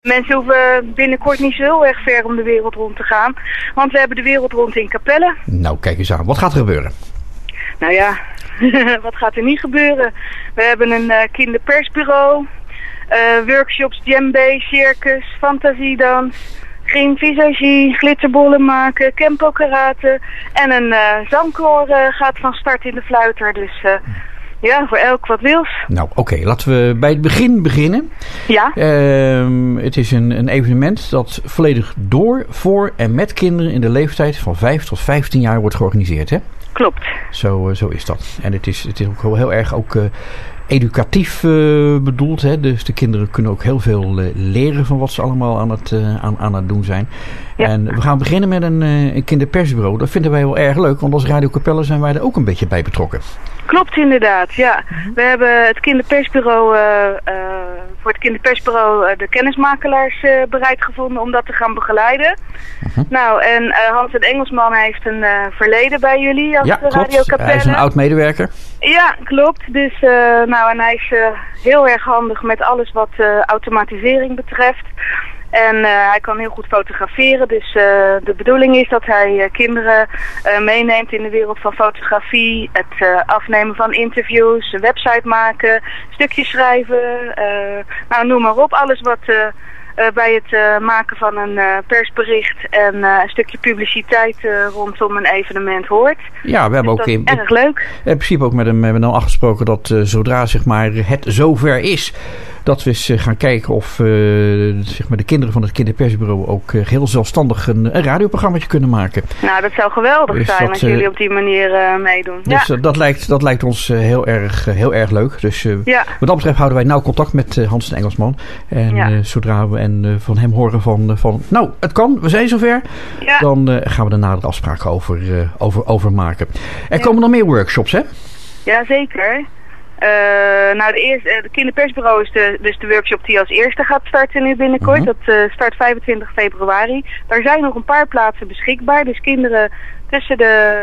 Mensen hoeven binnenkort niet zo heel erg ver om de wereld rond te gaan. Want we hebben de wereld rond in Capelle. Nou, kijk eens aan. Wat gaat er gebeuren? Nou ja, wat gaat er niet gebeuren? We hebben een kinderpersbureau, workshops, djembe, circus, fantasiedans, green visagie, glitterbollen maken, kempo karate en een zangkoor gaat van start in de Fluiter. Dus ja, voor elk wat wils. Nou, oké, laten we bij het begin beginnen. Ja. Het is een evenement dat volledig door, voor en met kinderen in de leeftijd van 5 tot 15 jaar wordt georganiseerd, hè? Klopt. Zo is dat. En het is ook heel erg educatief bedoeld. Hè? Dus de kinderen kunnen ook heel veel leren van wat ze allemaal aan het doen zijn. Ja. En we gaan beginnen met een kinderpersbureau. Dat vinden wij wel erg leuk, want als Radio Capelle zijn wij er ook een beetje bij betrokken. Klopt inderdaad, ja. We hebben het kinderpersbureau, voor het kinderpersbureau de kennismakelaars bereid gevonden om dat te gaan begeleiden. Nou, en Hans en Engelsman heeft een verleden bij jullie als Radio Capelle. Hij is een oud-medewerker. Ja, klopt. Dus, en hij is heel erg handig met alles wat automatisering betreft. En hij kan heel goed fotograferen, dus de bedoeling is dat hij kinderen meeneemt in de wereld van fotografie, het afnemen van interviews, een website maken, stukjes schrijven, noem maar op. Alles wat bij het maken van een persbericht en een stukje publiciteit rondom een evenement hoort. Ja, we hebben dus ook erg leuk. In principe ook met hem afgesproken dat zodra zeg maar, het zover is, dat we eens gaan kijken of zeg maar de kinderen van het kinderpersbureau ook heel zelfstandig een radioprogrammaatje kunnen maken. Nou, dat zou geweldig zijn als jullie op die manier meedoen. Dus ja. Dat lijkt ons heel erg leuk. Dus wat dat betreft houden wij nauw contact met Hans en Engelsman. En zodra we van hem horen van nou, het kan, we zijn zover. Ja. Dan gaan we er nadere afspraken over maken. Er komen nog meer workshops, hè? Ja, zeker. De kinderpersbureau is dus de workshop die als eerste gaat starten nu binnenkort. Dat start 25 februari. Daar zijn nog een paar plaatsen beschikbaar. Dus kinderen tussen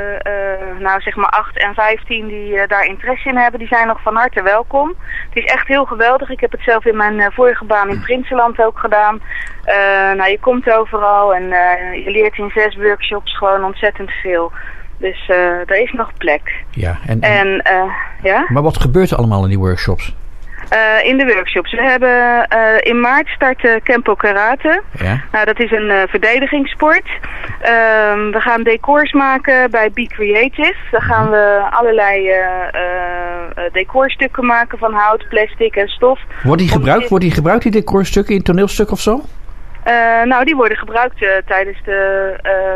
de 8 en 15 die daar interesse in hebben, die zijn nog van harte welkom. Het is echt heel geweldig. Ik heb het zelf in mijn vorige baan in Prinsenland ook gedaan. Je komt overal en je leert in 6 workshops gewoon ontzettend veel. Dus er is nog plek. Ja, ja? Maar wat gebeurt er allemaal in die workshops? In de workshops. We hebben in maart start Kempo Karate. Ja. Nou, dat is een verdedigingssport. We gaan decors maken bij Be Creative. Daar gaan we allerlei decorstukken maken van hout, plastic en stof. Worden die gebruikt, die decorstukken, in toneelstuk of zo? Die worden gebruikt tijdens de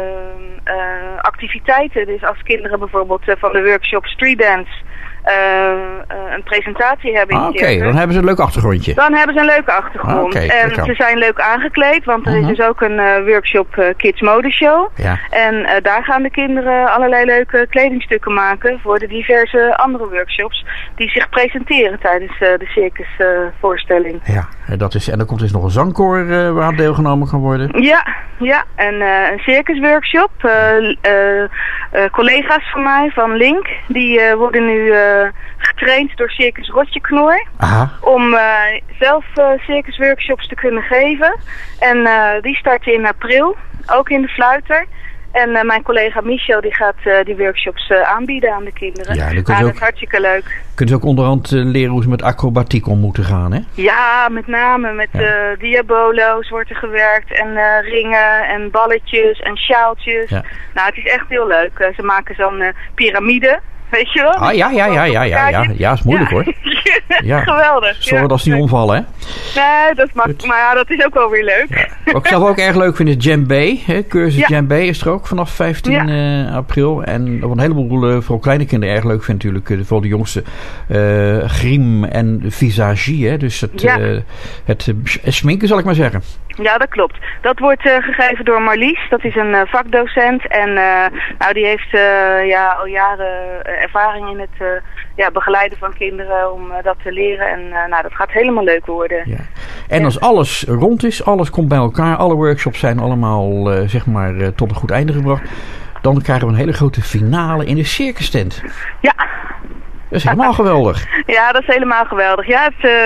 activiteiten. Dus als kinderen bijvoorbeeld van de workshop Street Dance een presentatie hebben. Oké, dan hebben ze een leuk achtergrondje. Dan hebben ze een leuke achtergrond. En ze zijn leuk aangekleed, want er is dus ook een workshop Kids Modeshow. Ja. En daar gaan de kinderen allerlei leuke kledingstukken maken voor de diverse andere workshops die zich presenteren tijdens de circusvoorstelling. Ja, en dan komt dus nog een zangkoor waar deelgenomen kan worden. Ja, en een circusworkshop. Collega's van mij, van Link, die worden nu getraind door Circus Rotjeknoor. Om zelf circusworkshops te kunnen geven. En die starten in april, ook in de Fluiter. En mijn collega Michel die gaat die workshops aanbieden aan de kinderen. Ja, dat is hartstikke leuk. Kunnen ze ook onderhand leren hoe ze met acrobatiek om moeten gaan, hè? Ja, met name met diabolo's wordt er gewerkt. En ringen en balletjes en sjaaltjes. Ja. Nou, het is echt heel leuk. Ze maken zo'n piramide. Weet je wel? Ja, is moeilijk hoor. Ja. Geweldig. Zorg dat ze niet omvallen, hè? Nee, dat mag, maar dat is ook wel weer leuk. Ja. Wat ik zelf ook erg leuk vind is djembe. Cursus djembe is er ook vanaf 15 april. En wat een heleboel, vooral kleine kinderen erg leuk vindt natuurlijk, vooral de jongste, griem en visagie. Hè? Dus het sminken, zal ik maar zeggen. Ja, dat klopt. Dat wordt gegeven door Marlies. Dat is een vakdocent. En die heeft al jaren ervaring in het begeleiden van kinderen om dat te leren. En dat gaat helemaal leuk worden. Ja. En als alles rond is, alles komt bij elkaar, alle workshops zijn allemaal tot een goed einde gebracht, dan krijgen we een hele grote finale in de circus tent. Ja. Dat is helemaal geweldig. Ja, dat is helemaal geweldig. Ja,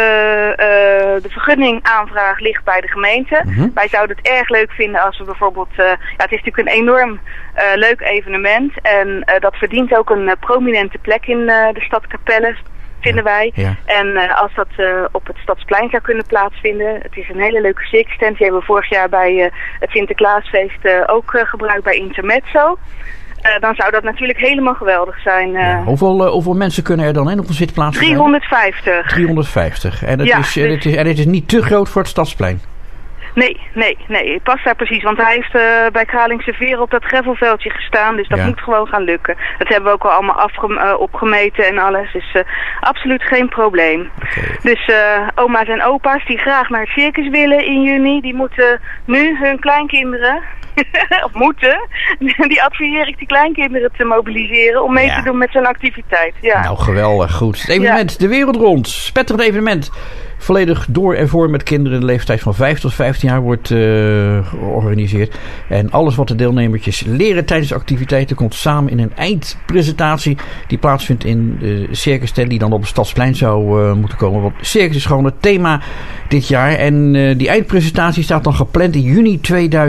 de vergunningaanvraag ligt bij de gemeente. Wij zouden het erg leuk vinden als we bijvoorbeeld... het is natuurlijk een enorm leuk evenement. En dat verdient ook een prominente plek in de stad Capelle, vinden wij. Ja. En als dat op het Stadsplein zou kunnen plaatsvinden. Het is een hele leuke circustent. Die hebben we vorig jaar bij het Sinterklaasfeest ook gebruikt bij Intermezzo. Dan zou dat natuurlijk helemaal geweldig zijn. Hoeveel mensen kunnen er dan in op een zitplaats? 350. 350. En het is niet te groot voor het Stadsplein? Nee, het past daar precies. Want hij heeft bij Kralingse Veer op dat gravelveldje gestaan. Dus dat moet gewoon gaan lukken. Dat hebben we ook al allemaal opgemeten en alles. Dus absoluut geen probleem. Okay. Dus oma's en opa's die graag naar het circus willen in juni, die moeten nu hun kleinkinderen... of moeten, die adviseer ik die kleinkinderen te mobiliseren om mee te doen met zo'n activiteit. Ja. Nou, geweldig, goed. Het evenement, de wereld rond, spetterend evenement. Volledig door en voor met kinderen. De leeftijd van 5 tot 15 jaar wordt georganiseerd. En alles wat de deelnemertjes leren tijdens de activiteiten komt samen in een eindpresentatie die plaatsvindt in de circus tent die dan op het Stadsplein zou moeten komen. Want circus is gewoon het thema dit jaar. En die eindpresentatie staat dan gepland in juni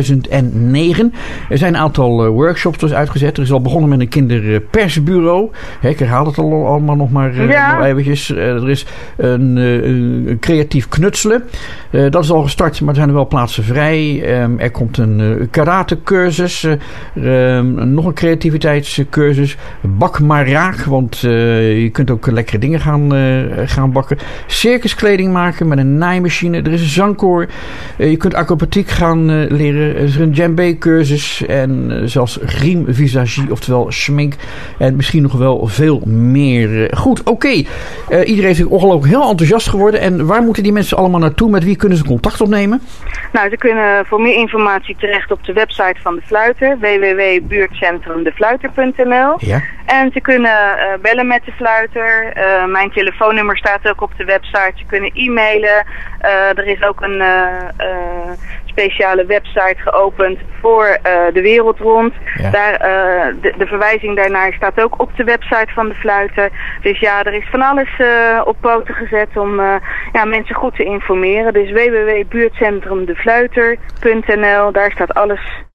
2009. Er zijn een aantal workshops dus uitgezet. Er is al begonnen met een kinderpersbureau. Ik herhaal het allemaal nog maar nog eventjes. Er is een creatief knutselen. Dat is al gestart, maar er zijn er wel plaatsen vrij. Er komt een karatecursus. Nog een creativiteitscursus. Bak maar raak, want je kunt ook lekkere dingen gaan bakken. Circuskleding maken met een naaimachine. Er is een zangkoor. Je kunt acrobatiek gaan leren. Er is een djembe cursus. En zelfs griemvisagie, oftewel schmink. En misschien nog wel veel meer. Goed, oké. Iedereen is ongelooflijk heel enthousiast geworden. En waar moeten die mensen allemaal naartoe? Met wie kunnen ze contact opnemen? Nou, ze kunnen voor meer informatie terecht op de website van de Fluiter. www.buurtcentrumdefluiter.nl. Ja. En ze kunnen bellen met de Fluiter. Mijn telefoonnummer staat ook op de website. Ze kunnen e-mailen. Er is ook een speciale website geopend voor de wereld rond. Ja. De verwijzing daarnaar staat ook op de website van de Fluiter. Dus ja, er is van alles op poten gezet om mensen goed te informeren. Dus www.buurtcentrumdefluiter.nl, daar staat alles